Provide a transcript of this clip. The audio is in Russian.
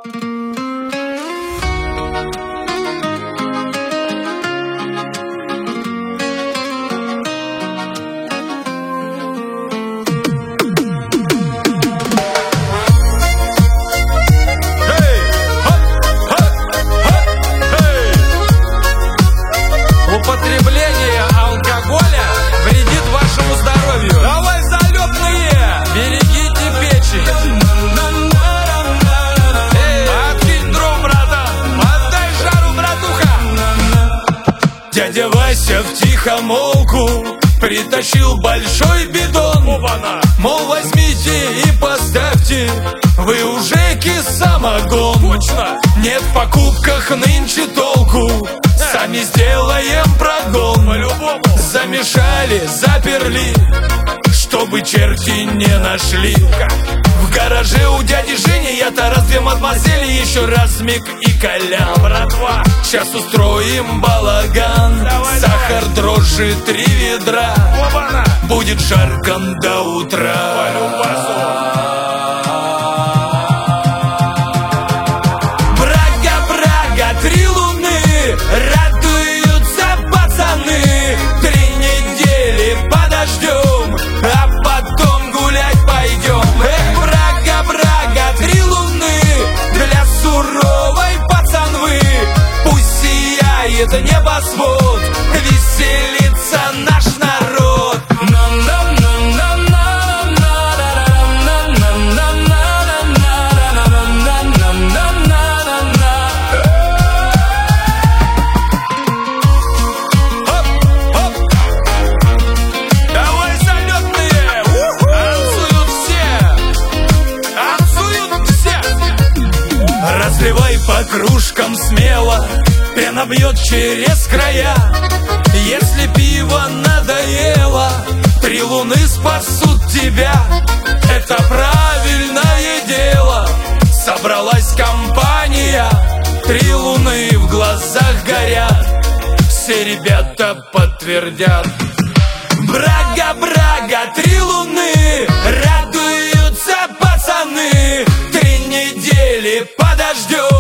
Употребление алкоголя вредит вашему здоровью. Давай, залетные, берегите печень. Откинь дрон, братан, отдай жару, братуха. Дядя Вася втихомолку притащил большой бидон. Мол, возьмите и поставьте, вы уже самогон. Точно. Нет в покупках нынче толку, сами сделаем прогон. По-любому. Замешали, заперли, чтобы черти не нашли. В гараже у дяди Жени я-то раз две мадемуазели, еще раз Мик и Колян. Братва, сейчас устроим балаган. Давай, сахар, давай. Дрожжи 3 ведра. Оба-на. Будет жарко до утра. Брага, 3 луны, радуются пацаны. 3 недели подождем, а потом гулять пойдем. Брага, 3 луны, для суровой пацанвы. Пусть сияет небосвод, веселится наш народ. Разливай по кружкам смело, пена бьет через края. Если пиво надоело, 3 луны спасут тебя. Это правильное дело. Собралась компания, 3 луны в глазах горят. Все ребята подтвердят. Брага, 3 луны, радуются пацаны. 3 недели подождем.